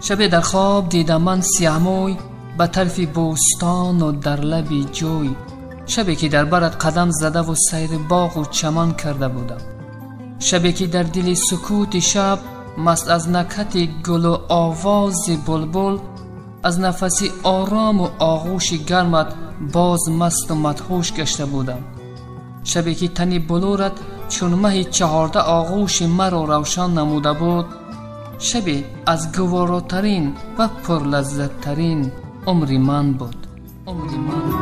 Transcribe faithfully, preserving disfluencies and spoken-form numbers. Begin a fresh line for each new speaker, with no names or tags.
شب در خواب دیدم من سیاه موی به طرف بوستان و در لب جوی. شبی که در برت قدم زده و سیر باغ و چمن کرده بودم. شبی که در دل سکوت شب مست از نکهت گل و آواز بلبل، از نفسی آرام و آغوش گرمت باز مست و مدهوش گشته بودم. شبی که تنی بلورت چون مه چهارده آغوش مرا روشن نموده بود. شبی از گواراترین و پرلذت ترین عمر من بود. عمر من